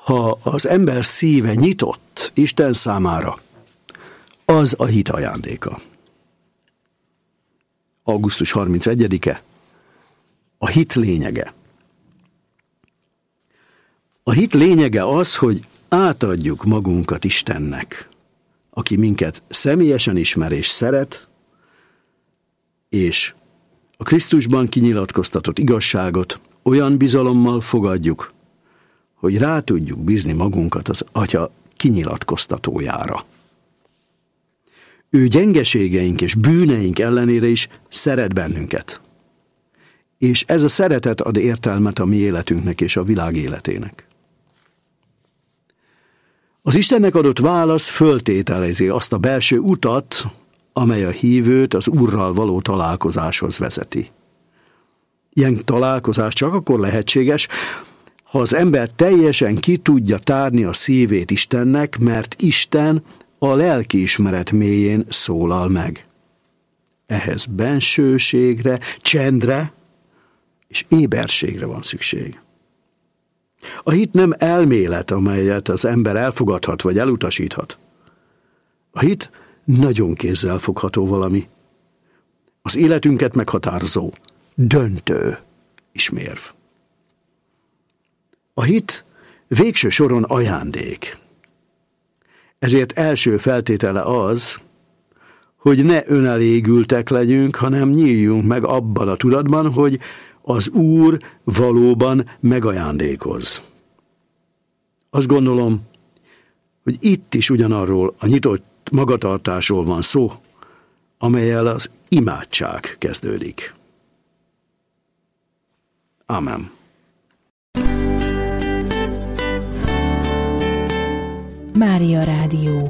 Ha az ember szíve nyitott Isten számára, az a hit ajándéka. Augusztus 31-e. A hit lényege. A hit lényege az, hogy átadjuk magunkat Istennek, aki minket személyesen ismer és szeret, és a Krisztusban kinyilatkoztatott igazságot olyan bizalommal fogadjuk, hogy rá tudjuk bízni magunkat az Atya kinyilatkoztatójára. Ő gyengeségeink és bűneink ellenére is szeret bennünket. És ez a szeretet ad értelmet a mi életünknek és a világ életének. Az Istennek adott válasz föltételezi azt a belső utat, amely a hívőt az Úrral való találkozáshoz vezeti. Ilyen találkozás csak akkor lehetséges, ha az ember teljesen ki tudja tárni a szívét Istennek, mert Isten a lelkiismeret mélyén szólal meg. Ehhez bensőségre, csendre és éberségre van szükség. A hit nem elmélet, amelyet az ember elfogadhat vagy elutasíthat. A hit nagyon kézzelfogható valami. Az életünket meghatározó, döntő ismérv. A hit végső soron ajándék. Ezért első feltétele az, hogy ne önelégültek legyünk, hanem nyíljunk meg abban a tudatban, hogy az Úr valóban megajándékoz. Azt gondolom, hogy itt is ugyanarról a nyitott magatartásról van szó, amellyel az imádság kezdődik. Amen. Mária Rádió.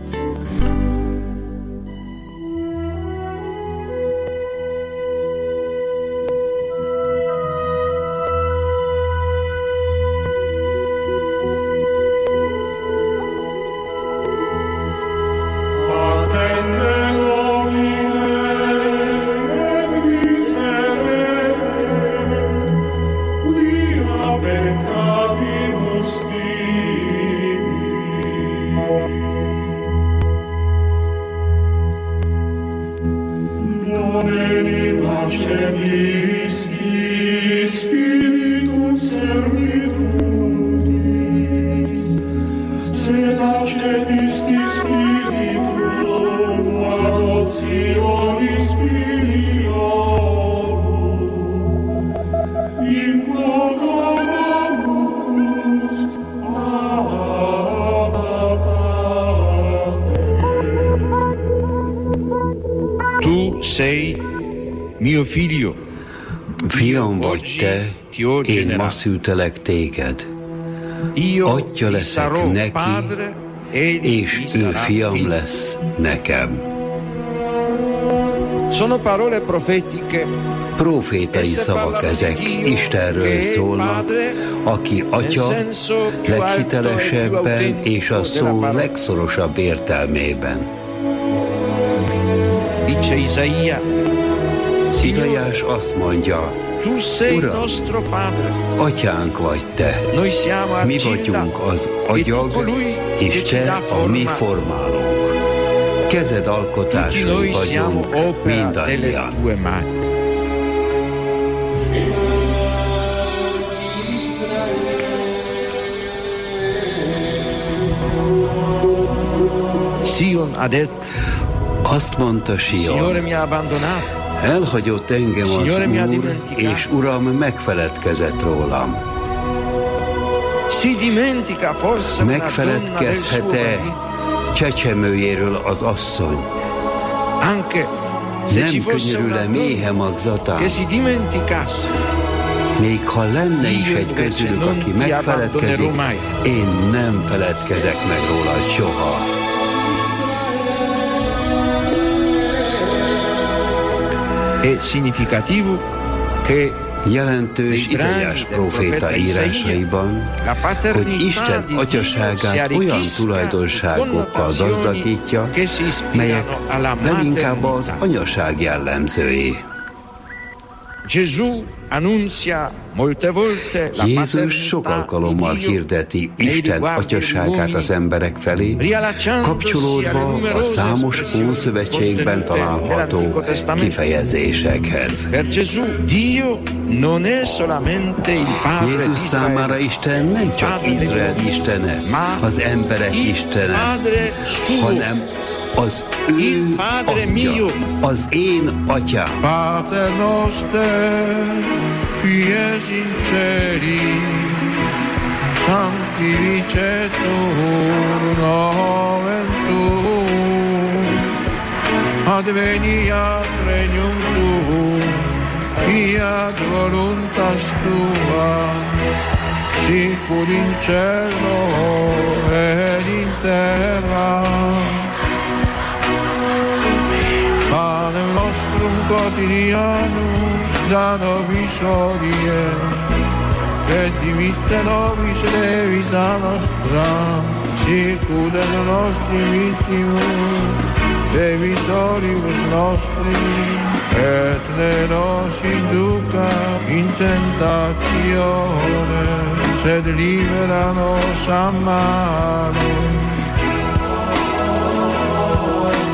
Fiam vagy te, én ma szültelek téged. Atya leszek neki, és ő fiam lesz nekem. Profétai szavak ezek, Istenről szólnak, aki Atya leghitelesebben és a szó legszorosabb értelmében. Izaiás azt mondja, Uram, Atyánk vagy te, mi vagyunk az agyag, és te a mi formálónk. Kezed alkotásai vagyunk mindannyian. Azt mondta Sion, elhagyott engem az Úr, és Uram megfeledkezett rólam. Megfeledkezhet-e csecsemőjéről az asszony? Nem könyörül-e méhe magzatán? Még ha lenne is egy közülük, aki megfeledkezik, én nem feledkezek meg róla soha. Jelentős Izaiás próféta írásaiban, hogy Isten atyaságát olyan tulajdonságokkal gazdagítja, melyek leginkább az anyaság jellemzői. Jézus sok alkalommal hirdeti Isten atyaságát az emberek felé, kapcsolódva a számos Ószövetségben található kifejezésekhez. Jézus számára Isten nem csak Izrael istene, az emberek istene, hanem az ő atya, az én atyám. Pater noster, qui es in celi, sanctificetur nomen tuum, adveniat regnum tuum, fiat voluntas tua, sicur in cielo et in terra. Panem nostrum quotidianum da nobis hodie, et dimitte nobis debita nostra, sicut et nostri vittimus debitoribus nostri, et ne nos induca in tentatione, sed libera nos a malo.